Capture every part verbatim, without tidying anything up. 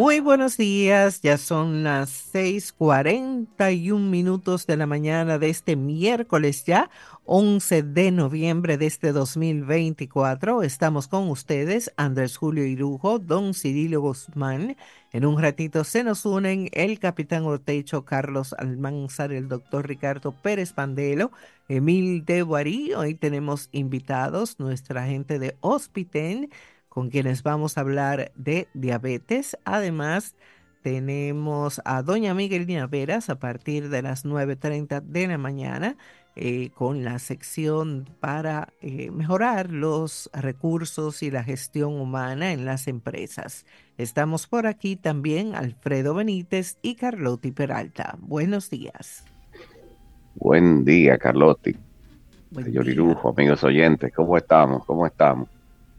Muy buenos días, ya son las seis cuarenta y un minutos de la mañana de este miércoles ya, once de noviembre de este dos mil veinticuatro. Estamos con ustedes, Andrés Julio Irujo, don Cirilo Guzmán. En un ratito se nos unen el capitán Ortecho, Carlos Almanzar, el doctor Ricardo Pérez Pandelo, Emil de Guarí. Hoy tenemos invitados, nuestra gente de Hospiten, con quienes vamos a hablar de diabetes. Además, tenemos a doña Miguelina Veras a partir de las nueve y treinta de la mañana eh, con la sección para eh, mejorar los recursos y la gestión humana en las empresas. Estamos por aquí también Alfredo Benítez y Carlotti Peralta. Buenos días. Buen día, Carlotti, Buen señor día. Irujo, amigos oyentes, ¿cómo estamos? ¿Cómo estamos?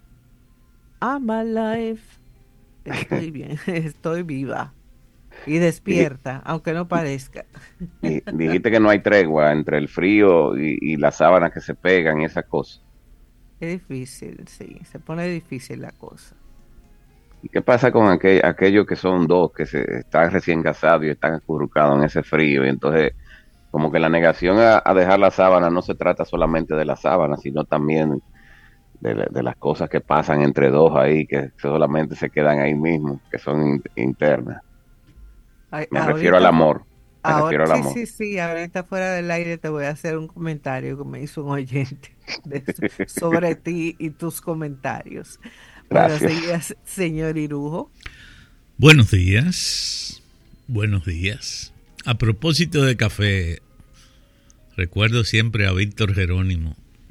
I'm alive. Estoy bien, estoy viva y Dij- despierta, aunque no parezca. di- Dijiste que no hay tregua entre el frío y, y las sábanas que se pegan y esas cosas. Es difícil, sí, se pone difícil la cosa. ¿Y qué pasa con aquel- aquellos que son dos, que se están recién casados y están acurrucados en ese frío? Y entonces, como que la negación a, a dejar la sábana no se trata solamente de la sábana, sino también de, la- de las cosas que pasan entre dos ahí, que solamente se quedan ahí mismo, que son in- internas. Ay, Me refiero al ahorita, fu- amor, me ahora, refiero al sí, amor. sí, sí, ahorita fuera del aire te voy a hacer un comentario que me hizo un oyente de eso- sobre ti y tus comentarios. Buenos Gracias. días, señor Irujo. Buenos días, buenos días. A propósito de café, recuerdo siempre a Víctor Jerónimo,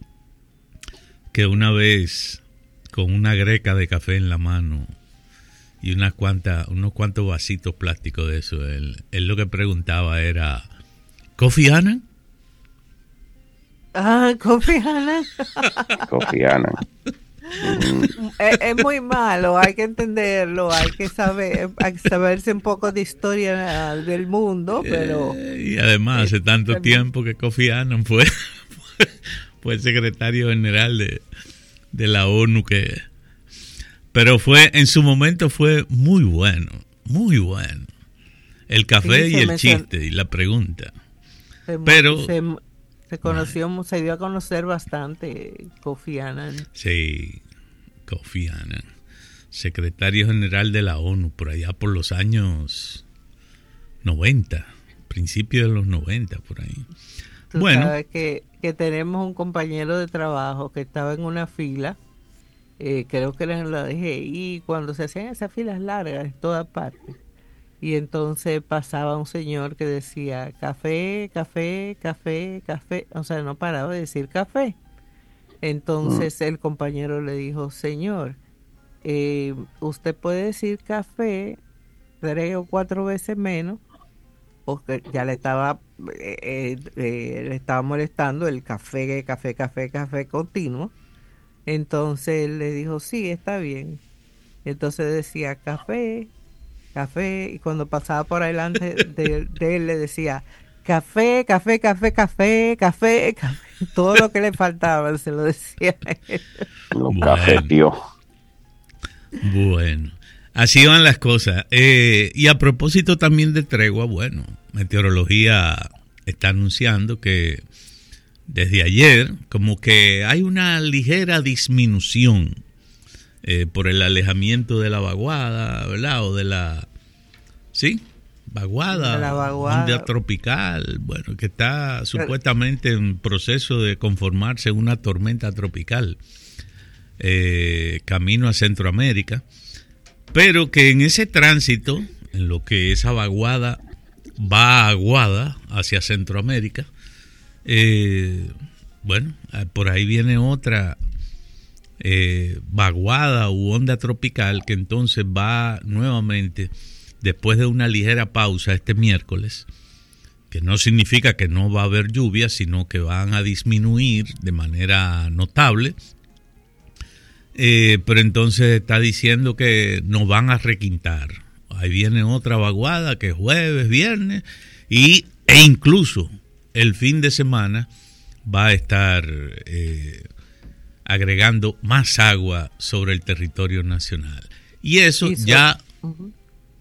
que una vez con una greca de café en la mano y unas cuantas, unos cuantos vasitos plásticos de eso, él, él lo que preguntaba era, ¿Coffee Annan? Ah, Kofi Annan. Kofi Annan. Es, es muy malo, hay que entenderlo, hay que saber, hay que saberse un poco de historia del mundo, pero Eh, y además hace eh, tanto el- tiempo que Kofi Annan fue, fue, fue el secretario general de, de la ONU que... Pero fue, en su momento fue muy bueno, muy bueno. El café sí, y se el mencion- chiste y la pregunta. se, mo- Pero, se, se conoció, se dio a conocer bastante Kofi Annan. sí, Kofi Annan, secretario general de la ONU, por allá por los años noventa, principios de los noventa, por ahí. Tú Bueno, sabes que, que tenemos un compañero de trabajo que estaba en una fila, eh, creo que era en la D G I, cuando se hacían esas filas largas en todas partes. Y entonces pasaba un señor que decía café, café, café, café, o sea, no paraba de decir café. Entonces el compañero le dijo, señor, eh, usted puede decir café tres o cuatro veces menos, porque ya le estaba, eh, eh, eh, le estaba molestando el café, café, café, café continuo. Entonces él le dijo, sí, está bien. Entonces decía café, café, y cuando pasaba por adelante de, de él le decía café, café, café, café, café, café, todo lo que le faltaba se lo decía a él. Los bueno, cafetios. bueno. Así van las cosas. Eh, y a propósito también de tregua, bueno, Meteorología está anunciando que desde ayer como que hay una ligera disminución eh, por el alejamiento de la vaguada, ¿verdad? O de la... ¿Sí? Vaguada, De la vaguada. onda tropical, bueno, que está supuestamente en proceso de conformarse en una tormenta tropical, eh, camino a Centroamérica, pero que en ese tránsito, en lo que esa vaguada va aguada hacia Centroamérica, eh, bueno, por ahí viene otra eh, vaguada u onda tropical que entonces va nuevamente, después de una ligera pausa este miércoles, que no significa que no va a haber lluvia, sino que van a disminuir de manera notable, eh, pero entonces está diciendo que nos van a requintar. Ahí viene otra vaguada que es jueves, viernes, y, e incluso el fin de semana va a estar eh, agregando más agua sobre el territorio nacional. Y eso Y so- ya... Ujú.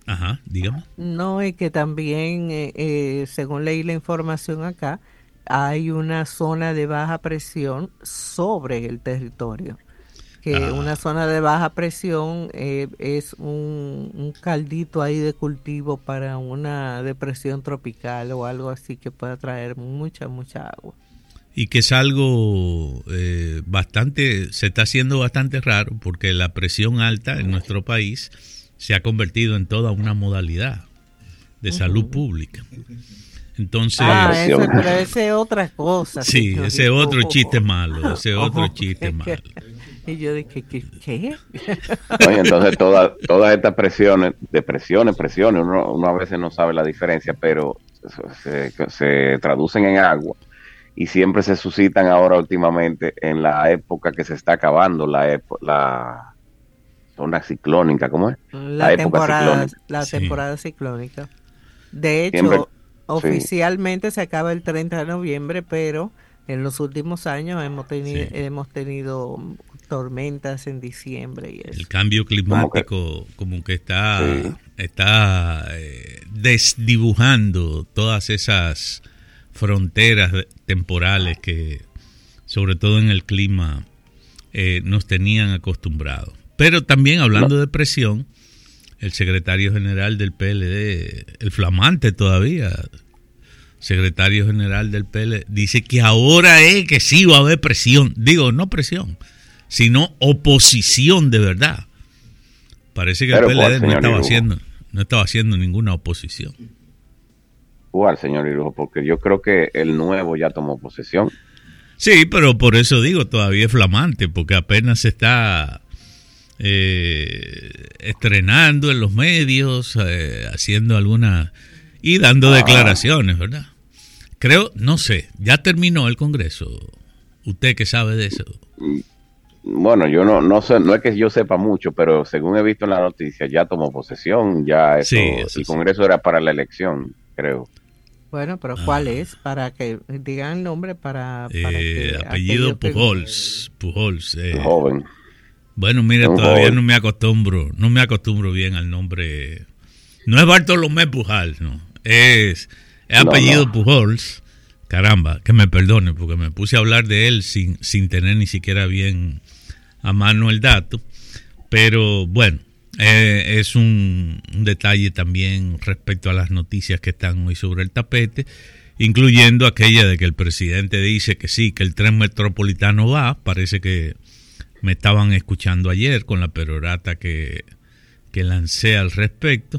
Ajá, dígame. No, es que también, eh, eh, según leí la información acá, hay una zona de baja presión sobre el territorio. Que Ah. una zona de baja presión eh, es un, un caldito ahí de cultivo para una depresión tropical o algo así que pueda traer mucha, mucha agua. Y que es algo eh, bastante, se está haciendo bastante raro porque la presión alta en nuestro país se ha convertido en toda una modalidad de uh-huh. salud pública. Entonces, ah, eso, pero ese es otra cosa. Sí, señor. Ese es otro chiste malo, ese es otro chiste malo. Y yo dije, ¿qué? ¿qué? Oye, entonces todas todas estas presiones, depresiones, presiones, uno, uno a veces no sabe la diferencia, pero se, se traducen en agua y siempre se suscitan ahora últimamente en la época que se está acabando, la época, la zona ciclónica, ¿cómo es? La, la temporada, ciclónica. La sí. temporada ciclónica. De hecho, siempre, oficialmente sí. se acaba el treinta de noviembre, pero en los últimos años hemos tenido, sí. hemos tenido tormentas en diciembre. Y eso. El cambio climático que, como que está, sí. está eh, desdibujando todas esas fronteras temporales que, sobre todo en el clima, eh, nos tenían acostumbrados. Pero también hablando no. de presión, el secretario general del P L D, el flamante todavía, secretario general del P L D, dice que ahora es que sí va a haber presión. Digo, no presión, sino oposición de verdad. Parece que el P L D no estaba haciendo, no estaba haciendo ninguna oposición. ¿Cuál, señor Irujo? Porque yo creo que el nuevo ya tomó posesión. Sí, pero por eso digo, todavía es flamante, porque apenas se está eh, estrenando en los medios, eh, haciendo algunas y dando ah. declaraciones, ¿verdad? Creo, no sé, ya terminó el Congreso. ¿Usted qué sabe de eso? Bueno, yo no no sé, no es que yo sepa mucho, pero según he visto en la noticia, ya tomó posesión, ya eso, sí, eso el Congreso sí. era para la elección, creo. Bueno, pero ¿cuál ah. es? Para que digan el nombre para... para eh, que apellido Pujols. Que... Pujols. Eh. Joven. Bueno, mire, Un todavía joven. no me acostumbro, no me acostumbro bien al nombre. No es Bartolomé Pujols, no. Es, es apellido no, no. Pujols. Caramba, que me perdone, porque me puse a hablar de él sin, sin tener ni siquiera bien a mano el dato. Pero bueno. Eh, es un, un detalle también respecto a las noticias que están hoy sobre el tapete, incluyendo aquella de que el presidente dice que sí, que el tren metropolitano va. Parece que me estaban escuchando ayer con la perorata que, que lancé al respecto.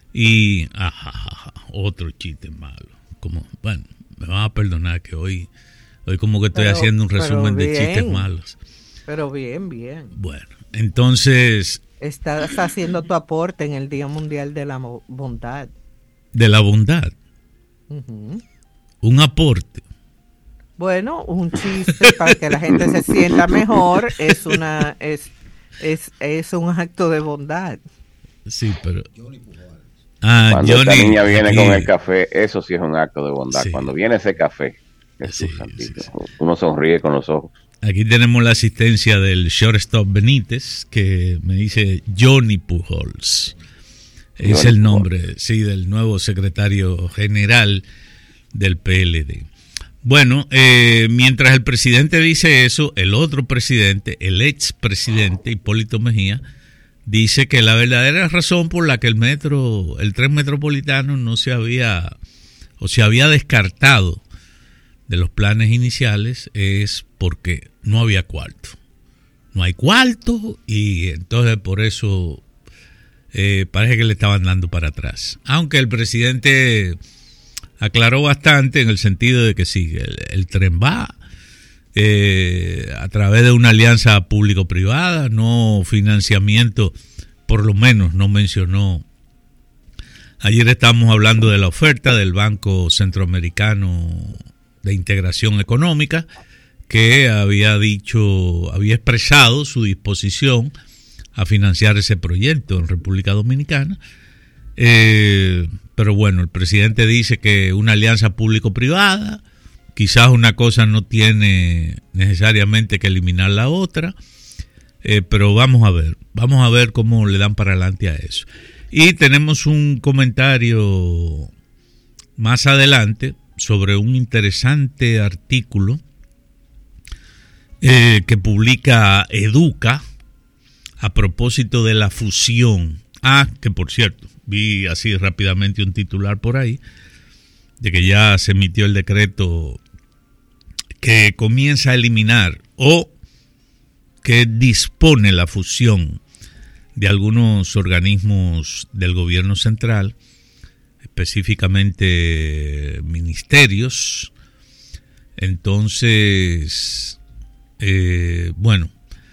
Y ajajaja, otro chiste malo. Como, bueno, me van a perdonar que hoy, hoy como que estoy pero, haciendo un resumen bien, de chistes malos. Pero bien, bien. Bueno, entonces... Estás haciendo tu aporte en el Día Mundial de la Bondad. ¿De la bondad? Uh-huh. Un aporte. Bueno, un chiste para que la gente se sienta mejor es una es es es un acto de bondad. Sí, pero ah, cuando Johnny, esta niña viene aquí... con el café, eso sí es un acto de bondad. Sí. Cuando viene ese café, Jesús sí, santito, sí, sí. uno sonríe con los ojos. Aquí tenemos la asistencia del shortstop Benítez, que me dice Johnny Pujols. Es Johnny el nombre, Pujols. sí, del nuevo secretario general del P L D. Bueno, eh, mientras el presidente dice eso, el otro presidente, el expresidente Hipólito Mejía, dice que la verdadera razón por la que el metro, el tren metropolitano no se había, o se había descartado de los planes iniciales es porque no había cuarto. No hay cuarto y entonces por eso eh, parece que le estaban dando para atrás. Aunque el presidente aclaró bastante en el sentido de que sí, el, el tren va eh, a través de una alianza público-privada, no financiamiento, por lo menos no mencionó. Ayer estábamos hablando de la oferta del Banco Centroamericano de Integración Económica, que había dicho, había expresado su disposición a financiar ese proyecto en República Dominicana. Eh, pero bueno, el presidente dice que una alianza público-privada, quizás una cosa no tiene necesariamente que eliminar la otra, eh, pero vamos a ver, vamos a ver cómo le dan para adelante a eso. Y tenemos un comentario más adelante sobre un interesante artículo eh, que publica Educa a propósito de la fusión. Ah, que por cierto, vi así rápidamente un titular por ahí de que ya se emitió el decreto que comienza a eliminar o que dispone la fusión de algunos organismos del gobierno central, específicamente ministerios. Entonces, eh, bueno,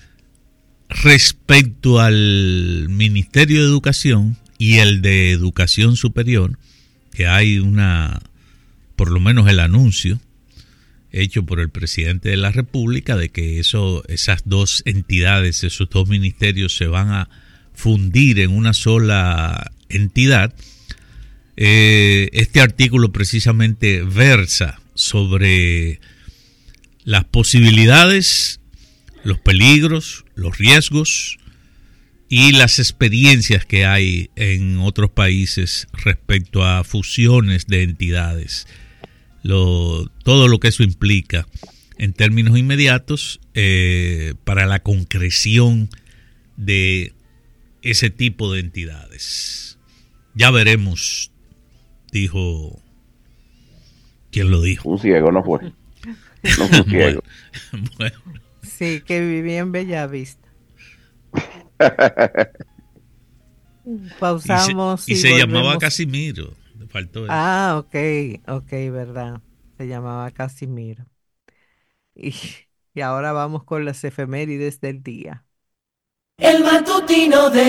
respecto al Ministerio de Educación y el de Educación Superior, que hay una, por lo menos el anuncio hecho por el presidente de la República de que eso, esas dos entidades, esos dos ministerios se van a fundir en una sola entidad. Eh, este artículo precisamente versa sobre las posibilidades, los peligros, los riesgos y las experiencias que hay en otros países respecto a fusiones de entidades. Lo, todo lo que eso implica en términos inmediatos eh, para la concreción de ese tipo de entidades. Ya veremos, dijo, ¿quién lo dijo? Un ciego, no fue. No fue un ciego. Bueno, bueno. Sí, que vivía en Bellavista. Pausamos. Y se, y se llamaba Casimiro. Le faltó eso. Ah, ok, ok, verdad. Se llamaba Casimiro. Y, y ahora vamos con las efemérides del día. El matutino de